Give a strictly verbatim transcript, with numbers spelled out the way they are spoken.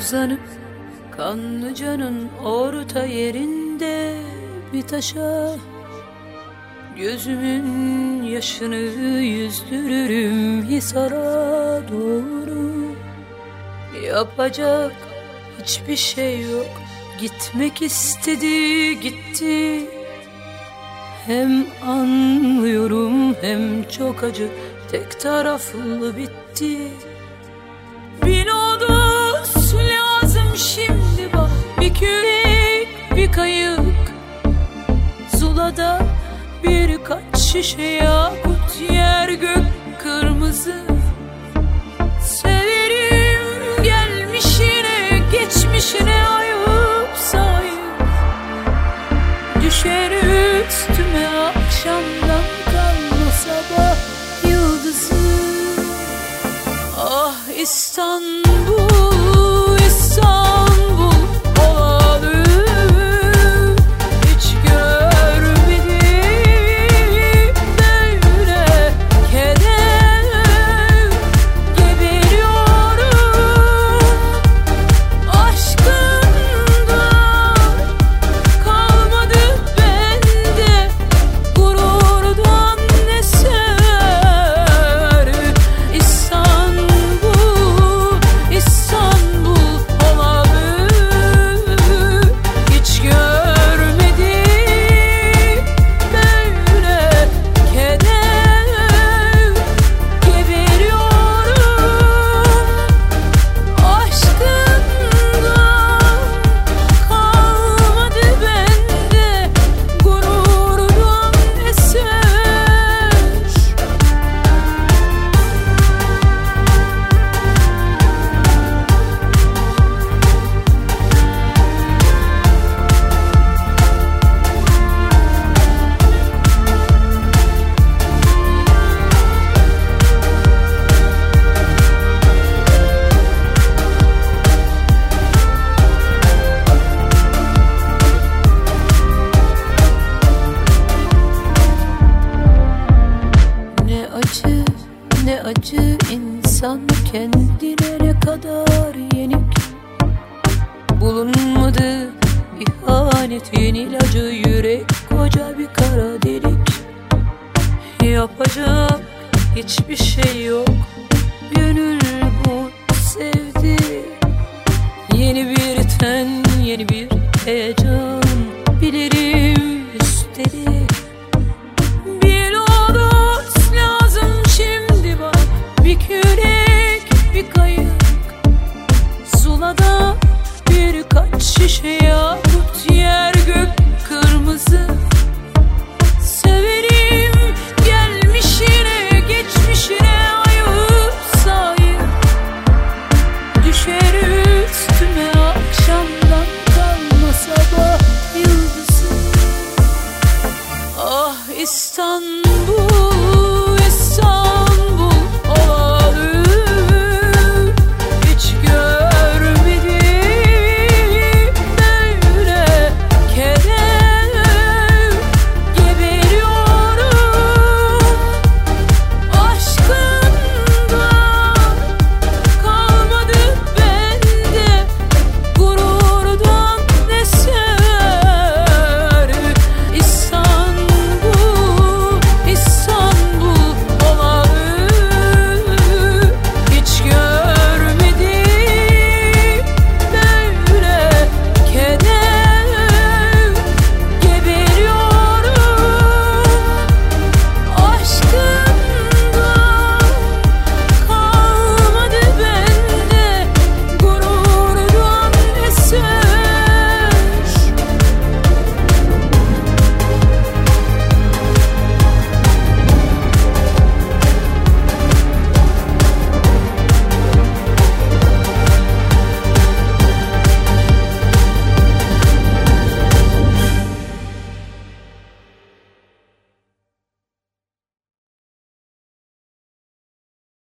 uzanıp Kanlıca'nın orta yerinde bir taşa gözümün yaşını yüzdürürüm Hisar'a doğru. Yapacak hiçbir şey yok, gitmek istedi gitti. Hem anlıyorum hem çok acı, tek taraflı bitti. Bir lodos lazım şimdi bak, bir kürek bir kayık, Zula'da birkaç şişe yakut, yer gök kırmızı. Severim gelmişine geçmişine ayıp sayıp, düşer üstüme akşamdan kalma sabah yıldızı. Ah İstanbul, İstanbul ovalı, hiç görmedim böyle keder. Geberiyorum aşkından, kalmadı bende gururdan eser. İstanbul, İstanbul ovalı, hiç görmedim böyle keder. Geberiyorum aşkından, kalmadı bende gururdan eser. Ne acı, ne acı insan kendine ne kadar yenik. Bulunmadı ihanetin ilacı, yürek koca bir kara delik. Yapacak hiçbir şey yok, gönül bu sevdi. Yeni bir ten, yeni bir heyecan, bilirim üstelik. Bir lodos lazım şimdi bak, bir kürek bir kayık, Zula'da birkaç şişe